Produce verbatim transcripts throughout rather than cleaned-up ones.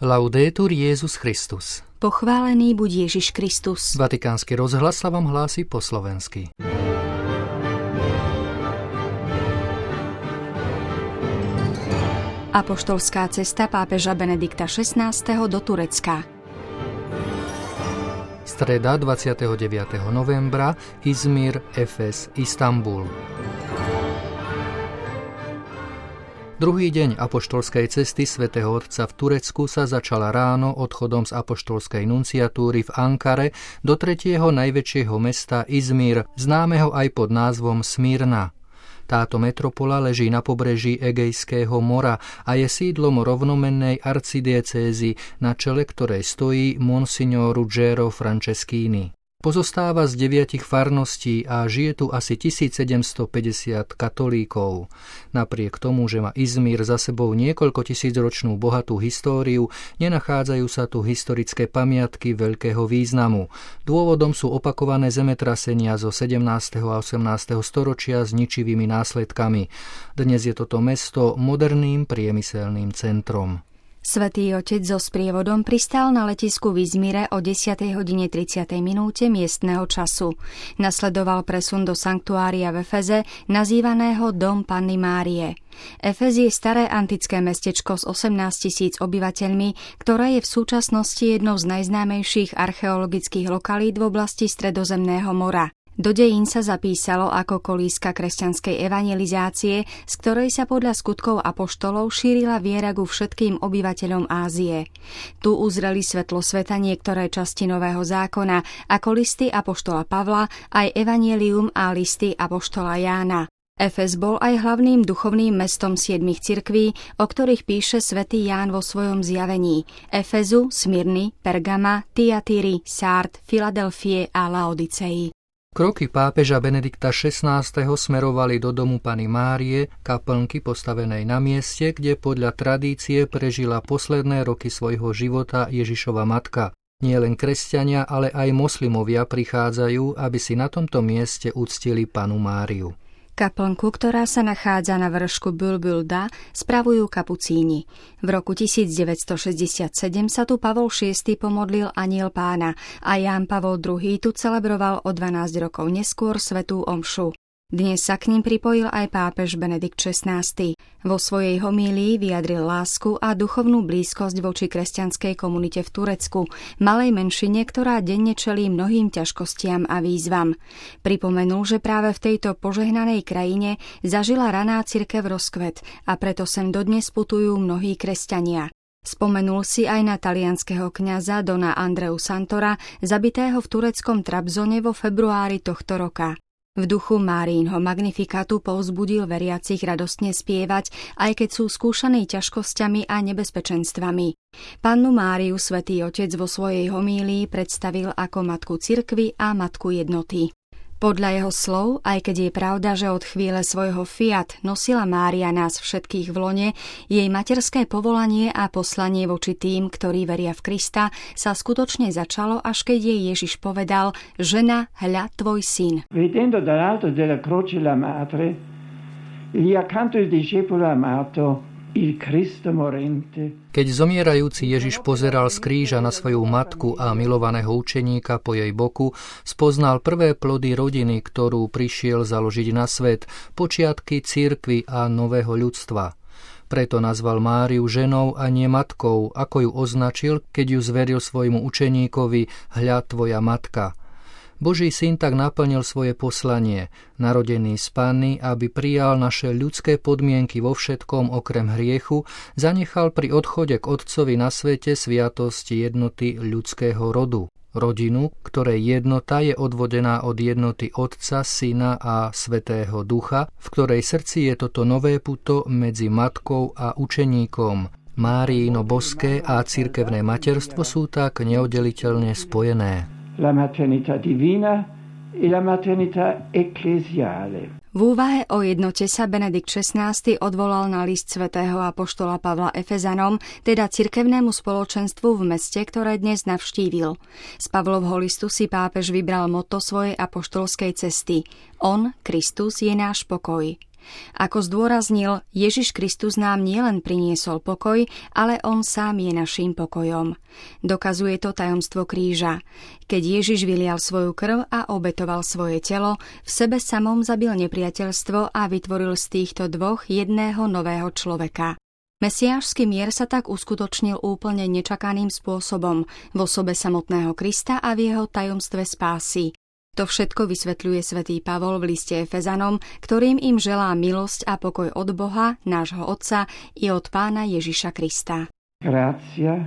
Laudetur Jesus Christus. Pochválený buď Ježiš Kristus. Vatikánsky rozhlas sa vám hlási po slovensky. Apoštolská cesta pápeža Benedikta šestnásteho do Turecka. Streda dvadsiateho deviateho novembra, Izmir, Efes, Istanbul. Druhý deň apoštolskej cesty svätého Otca v Turecku sa začala ráno odchodom z apoštolskej nunciatúry v Ankare do tretieho najväčšieho mesta Izmir, známeho aj pod názvom Smyrna. Táto metropola leží na pobreží Egejského mora a je sídlom rovnomennej arcidiecézy, na čele ktorej stojí monsignor Ruggero Franceschini. Pozostáva z deviatich farností a žije tu asi tisícsedemstopäťdesiat katolíkov. Napriek tomu, že má Izmir za sebou niekoľko tisícročnú bohatú históriu, nenachádzajú sa tu historické pamiatky veľkého významu. Dôvodom sú opakované zemetrasenia zo sedemnásteho a osemnásteho storočia s ničivými následkami. Dnes je toto mesto moderným priemyselným centrom. Svätý Otec so sprievodom pristál na letisku v Izmire o desiatej hodine tridsiatej minúte miestneho času. Nasledoval presun do sanktuária v Efeze, nazývaného Dom Panny Márie. Efez je staré antické mestečko s osemnásťtisíc obyvateľmi, ktoré je v súčasnosti jednou z najznámejších archeologických lokalít v oblasti Stredozemného mora. Do dejín sa zapísalo ako kolíska kresťanskej evangelizácie, z ktorej sa podľa skutkov apoštolov šírila viera ku všetkým obyvateľom Ázie. Tu uzreli svetlo sveta niektoré časti Nového zákona, ako listy apoštola Pavla, aj evanjelium a listy apoštola Jána. Efes bol aj hlavným duchovným mestom siedmich cirkví, o ktorých píše svätý Ján vo svojom zjavení: Efezu, Smyrny, Pergama, Tiatyry, Sárd, Filadelfie a Laodicei. Kroky pápeža Benedikta šestnásteho smerovali do domu Panny Márie, kaplnky postavenej na mieste, kde podľa tradície prežila posledné roky svojho života Ježišova matka. Nie len kresťania, ale aj moslimovia prichádzajú, aby si na tomto mieste uctili Pannu Máriu. Kaplnku, ktorá sa nachádza na vršku Bulbulda, spravujú kapucíni. V roku tisícdeväťstošesťdesiatsedem sa tu Pavol šiesty pomodlil Anjel Pána a Ján Pavol druhý tu celebroval o dvanásť rokov neskôr svätú omšu. Dnes sa k ním pripojil aj pápež Benedikt šestnásty. Vo svojej homílii vyjadril lásku a duchovnú blízkosť voči kresťanskej komunite v Turecku, malej menšine, ktorá denne čelí mnohým ťažkostiam a výzvam. Pripomenul, že práve v tejto požehnanej krajine zažila raná cirkev rozkvet a preto sem dodnes putujú mnohí kresťania. Spomenul si aj na talianskeho kňaza Dona Andreu Santora, zabitého v tureckom Trabzone vo februári tohto roka. V duchu Márínho magnifikátu povzbudil veriacich radostne spievať, aj keď sú skúšaní ťažkosťami a nebezpečenstvami. Pannu Máriu svätý Otec vo svojej homílii predstavil ako matku cirkvi a matku jednoty. Podľa jeho slov, aj keď je pravda, že od chvíle svojho fiat nosila Mária nás všetkých v lone, jej materské povolanie a poslanie voči tým, ktorí veria v Krista, sa skutočne začalo, až keď jej Ježiš povedal: žena, hľa tvoj syn. Vedendo dall'alto della croce la madre, lì accanto il discepolo amato, il Cristo morente. Keď zomierajúci Ježiš pozeral z kríža na svoju matku a milovaného učeníka po jej boku, spoznal prvé plody rodiny, ktorú prišiel založiť na svet, počiatky cirkvi a nového ľudstva. Preto nazval Máriu ženou a nie matkou, ako ju označil, keď ju zveril svojmu učeníkovi: hľa tvoja matka. Boží syn tak naplnil svoje poslanie, narodený z Panny, aby prijal naše ľudské podmienky vo všetkom okrem hriechu, zanechal pri odchode k Otcovi na svete sviatosť jednoty ľudského rodu. Rodinu, ktorej jednota je odvodená od jednoty Otca, Syna a Svätého Ducha, v ktorej srdci je toto nové puto medzi matkou a učeníkom. Máriino boské a cirkevné materstvo sú tak neoddeliteľne spojené. La maternità divina e la maternità ecclesiale. V úvahe o jednote sa Benedikt šestnásty odvolal na list svätého apoštola Pavla Efezanom, teda cirkevnému spoločenstvu v meste, ktoré dnes navštívil. Z Pavlovho listu si pápež vybral motto svojej apoštolskej cesty: On, Kristus, je náš pokoj. Ako zdôraznil, Ježiš Kristus nám nielen priniesol pokoj, ale on sám je naším pokojom. Dokazuje to tajomstvo kríža. Keď Ježiš vylial svoju krv a obetoval svoje telo, v sebe samom zabil nepriateľstvo a vytvoril z týchto dvoch jedného nového človeka. Mesiášsky mier sa tak uskutočnil úplne nečakaným spôsobom v osobe samotného Krista a v jeho tajomstve spásy. To všetko vysvetľuje svätý Pavol v liste Efezanom, ktorým im želá milosť a pokoj od Boha, nášho Otca i od Pána Ježiša Krista. Grazia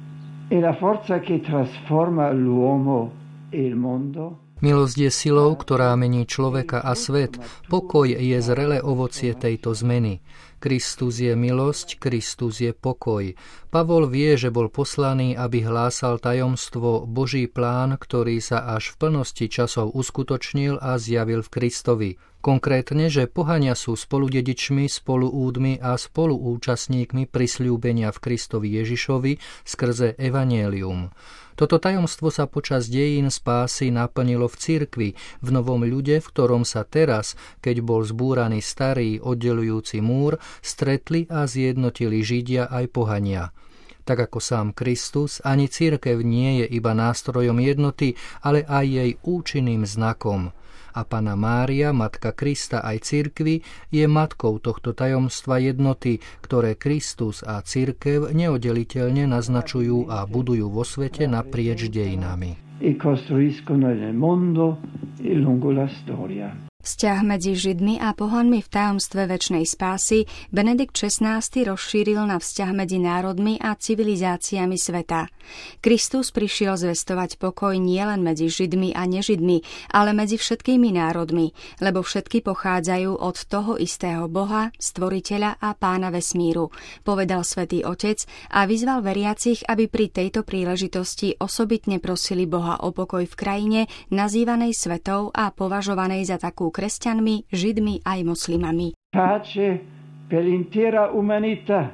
e la forza che trasforma l'uomo e il mondo. Milosť je silou, ktorá mení človeka a svet. Pokoj je zrelé ovocie tejto zmeny. Kristus je milosť, Kristus je pokoj. Pavol vie, že bol poslaný, aby hlásal tajomstvo, Boží plán, ktorý sa až v plnosti časov uskutočnil a zjavil v Kristovi. Konkrétne, že pohania sú spoludedičmi, spoluúdmi a spoluúčastníkmi prisľúbenia v Kristovi Ježišovi skrze evanjelium. Toto tajomstvo sa počas dejín spásy naplnilo v cirkvi, v novom ľude, v ktorom sa teraz, keď bol zbúraný starý oddelujúci múr, stretli a zjednotili Židia aj pohania. Tak ako sám Kristus, ani cirkev nie je iba nástrojom jednoty, ale aj jej účinným znakom. A Panna Mária, Matka Krista aj cirkvi, je matkou tohto tajomstva jednoty, ktoré Kristus a cirkev neoddeliteľne naznačujú a budujú vo svete naprieč dejinami. E costruiscono nel mondo e lungo la storia. Vzťah medzi Židmi a pohanmi v tajomstve večnej spásy Benedikt šestnásty rozšíril na vzťah medzi národmi a civilizáciami sveta. Kristus prišiel zvestovať pokoj nielen medzi Židmi a nežidmi, ale medzi všetkými národmi, lebo všetky pochádzajú od toho istého Boha, Stvoriteľa a Pána vesmíru, povedal Svätý Otec a vyzval veriacich, aby pri tejto príležitosti osobitne prosili Boha o pokoj v krajine, nazývanej svetou a považovanej za takú kresťanmi, židmi aj moslimami. Pace per l'intera umanità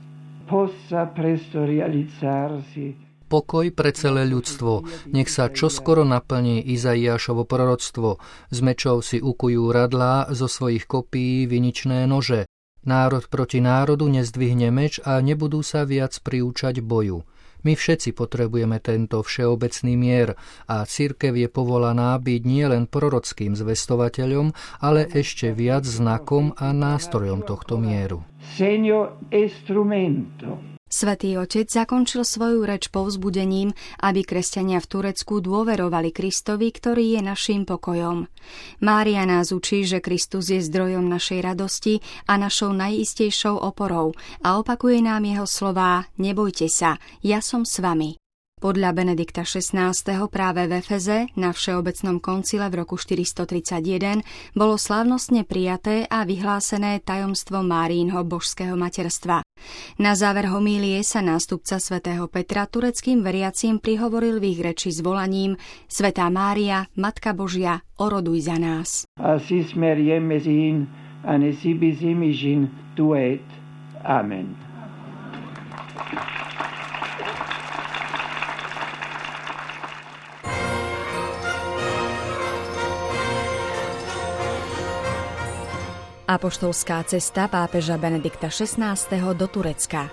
possa presto realizzarsi. Pokoj pre celé ľudstvo, nech sa čoskoro naplní Izaiášovo proroctvo. Z mečov si ukujú radlá, zo svojich kopí viničné nože. Národ proti národu nezdvihne meč a nebudú sa viac priúčať boju. My všetci potrebujeme tento všeobecný mier a cirkev je povolaná byť nielen prorockým zvestovateľom, ale ešte viac znakom a nástrojom tohto mieru. Segno e strumento. Svätý Otec zakončil svoju reč povzbudením, aby kresťania v Turecku dôverovali Kristovi, ktorý je naším pokojom. Mária nás učí, že Kristus je zdrojom našej radosti a našou najistejšou oporou a opakuje nám jeho slová: Nebojte sa, ja som s vami. Podľa Benedikta šestnásteho práve v Efeze na Všeobecnom koncile v roku štyristotridsaťjeden bolo slávnostne prijaté a vyhlásené tajomstvo Márínho božského materstva. Na záver homílie sa nástupca svätého Petra tureckým veriacím prihovoril v ich reči s volaním: Svätá Mária, Matka Božia, oroduj za nás. Asis Meriem mesin anesibis imigin tuet. Amen. Apoštolská cesta pápeža Benedikta šestnásteho do Turecka.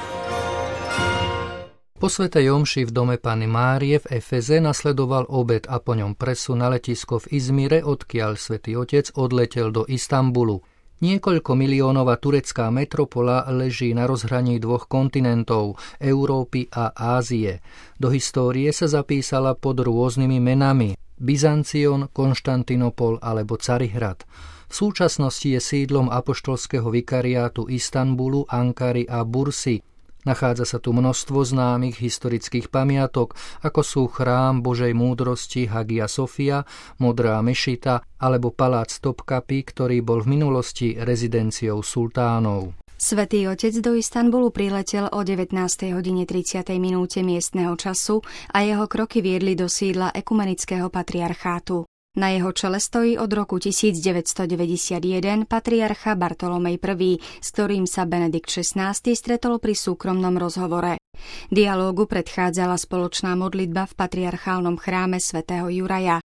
Po svätej omši v dome Panny Márie v Efeze nasledoval obed a po ňom presun na letisko v Izmire, odkiaľ Svätý Otec odletel do Istanbulu. Niekoľko miliónová turecká metropola leží na rozhraní dvoch kontinentov, Európy a Ázie. Do histórie sa zapísala pod rôznymi menami: Byzancion, Konštantinopol alebo Carihrad. V súčasnosti je sídlom apoštolského vikariátu Istanbulu, Ankary a Bursy. Nachádza sa tu množstvo známych historických pamiatok, ako sú chrám Božej múdrosti Hagia Sofia, Modrá mešita alebo palác Topkapi, ktorý bol v minulosti rezidenciou sultánov. Svätý Otec do Istanbulu priletel o devätnástej hodine tridsiatej minúte miestneho času a jeho kroky viedli do sídla ekumenického patriarchátu. Na jeho čele stojí od roku tisícdeväťstodeväťdesiatjeden patriarcha Bartolomej I., s ktorým sa Benedikt šestnásty stretol pri súkromnom rozhovore. Dialógu predchádzala spoločná modlitba v patriarchálnom chráme svätého Juraja.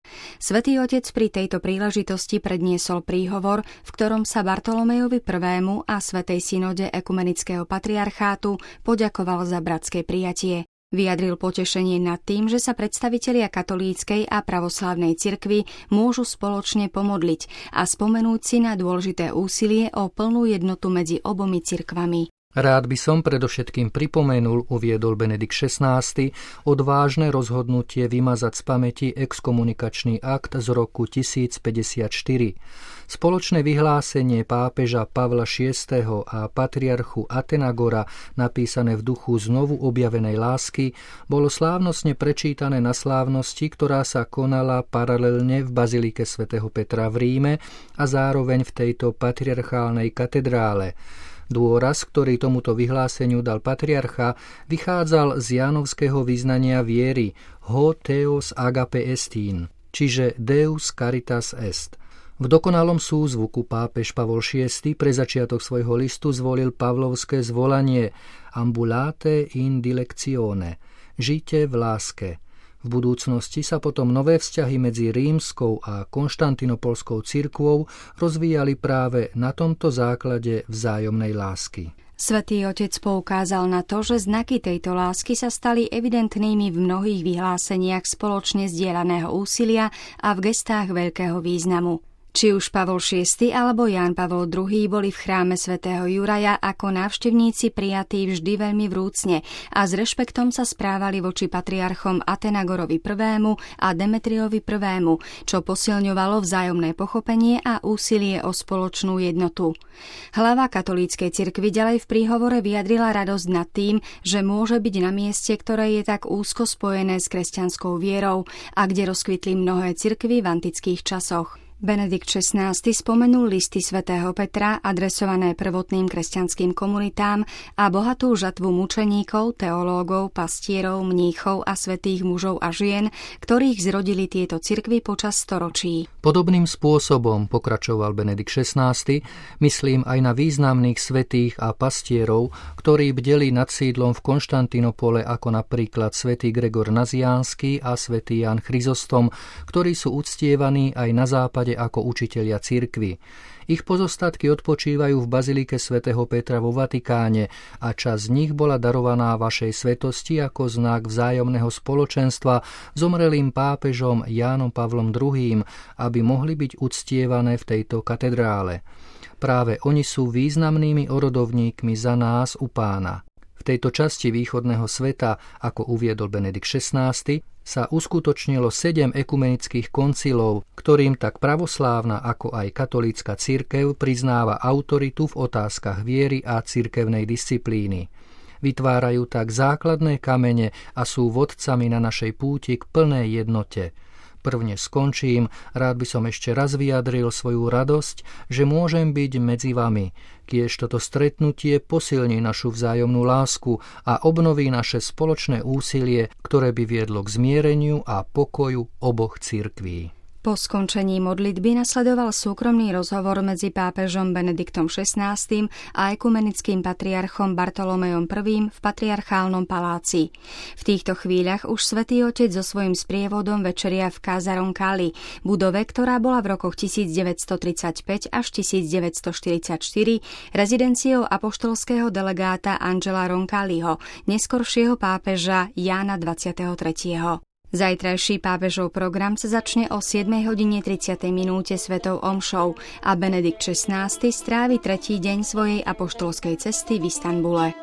Svätý Otec pri tejto príležitosti predniesol príhovor, v ktorom sa Bartolomejovi prvému a Svätej synode Ekumenického patriarchátu poďakoval za bratské prijatie. Vyjadril potešenie nad tým, že sa predstavitelia katolíckej a pravoslávnej cirkvi môžu spoločne pomodliť a spomenúť si na dôležité úsilie o plnú jednotu medzi obomi cirkvami. Rád by som predovšetkým pripomenul, uviedol Benedikt šestnásty, odvážne rozhodnutie vymazať z pamäti exkomunikačný akt z roku tisícpäťdesiatštyri. Spoločné vyhlásenie pápeža Pavla šiesteho a patriarchu Athenagora, napísané v duchu znovu objavenej lásky, bolo slávnostne prečítané na slávnosti, ktorá sa konala paralelne v bazilike svätého Petra v Ríme a zároveň v tejto patriarchálnej katedrále. Dôraz, ktorý tomuto vyhláseniu dal patriarcha, vychádzal z jánovského vyznania viery Ho Theos agape estin, čiže Deus caritas est. V dokonalom súzvuku pápež Pavol šiesty pre začiatok svojho listu zvolil pavlovské zvolanie Ambulate in dilectione, žite v láske. V budúcnosti sa potom nové vzťahy medzi rímskou a konštantinopolskou cirkvou rozvíjali práve na tomto základe vzájomnej lásky. Svätý Otec poukázal na to, že znaky tejto lásky sa stali evidentnými v mnohých vyhláseniach spoločne zdieľaného úsilia a v gestách veľkého významu. Či už Pavol šiesty alebo Ján Pavol druhý boli v chráme svätého Juraja ako návštevníci prijatí vždy veľmi vrúcne a s rešpektom sa správali voči patriarchom Athenagorovi prvému a Demetriovi prvému, čo posilňovalo vzájomné pochopenie a úsilie o spoločnú jednotu. Hlava katolíckej cirkvi ďalej v príhovore vyjadrila radosť nad tým, že môže byť na mieste, ktoré je tak úzko spojené s kresťanskou vierou a kde rozkvitli mnohé cirkvy v antických časoch. Benedikt šestnásty spomenul listy svätého Petra adresované prvotným kresťanským komunitám a bohatú žatvu mučeníkov, teológov, pastierov, mníchov a svätých mužov a žien, ktorých zrodili tieto cirkvy počas storočí. Podobným spôsobom, pokračoval Benedikt šestnásty, myslím aj na významných svätých a pastierov, ktorí bdeli nad sídlom v Konštantinopole, ako napríklad svätý Gregor Naziánsky a svätý Ján Chryzostom, ktorí sú uctievaní aj na západe ako učitelia cirkvi. Ich pozostatky odpočívajú v bazilike svätého Petra vo Vatikáne a časť z nich bola darovaná vašej svetosti ako znak vzájomného spoločenstva zomrelým pápežom Jánom Pavlom druhým, aby mohli byť uctievané v tejto katedrále. Práve oni sú významnými orodovníkmi za nás u Pána. V tejto časti východného sveta, ako uviedol Benedikt šestnásty, sa uskutočnilo sedem ekumenických koncilov, ktorým tak pravoslávna ako aj katolícka cirkev priznáva autoritu v otázkach viery a cirkevnej disciplíny. Vytvárajú tak základné kamene a sú vodcami na našej púti k plnej jednote. Prvne skončím, rád by som ešte raz vyjadril svoju radosť, že môžem byť medzi vami, kiež toto stretnutie posilní našu vzájomnú lásku a obnoví naše spoločné úsilie, ktoré by viedlo k zmiereniu a pokoju oboch cirkví. Po skončení modlitby nasledoval súkromný rozhovor medzi pápežom Benediktom šestnásty a ekumenickým patriarchom Bartolomejom prvým v patriarchálnom paláci. V týchto chvíľach už svätý Otec so svojím sprievodom večeria v Casa Roncalli, budove, ktorá bola v rokoch tisícdeväťstotridsaťpäť až tisícdeväťstoštyridsaťštyri rezidenciou apoštolského delegáta Angela Roncalliho, neskoršieho pápeža Jána dvadsiateho tretieho Zajtrajší pápežov program sa začne o siedmej hodine tridsiatej minúte svetou omšou a Benedikt šestnásty strávi tretí deň svojej apoštolskej cesty v Istanbule.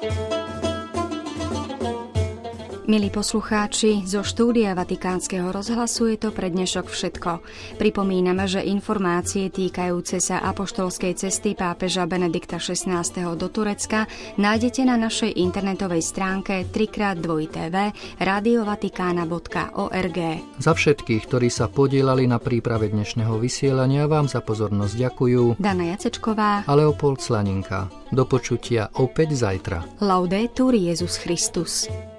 Milí poslucháči, zo štúdia Vatikánskeho rozhlasu je to pre dnešok všetko. Pripomíname, že informácie týkajúce sa apoštolskej cesty pápeža Benedikta šestnásteho do Turecka nájdete na našej internetovej stránke tri krát dvojité vé rádio vatikána bodka org. Za všetkých, ktorí sa podieľali na príprave dnešného vysielania, vám za pozornosť ďakujú Dana Jacečková a Leopold Slaninka. Do počutia opäť zajtra. Laudetur Jesus Christus.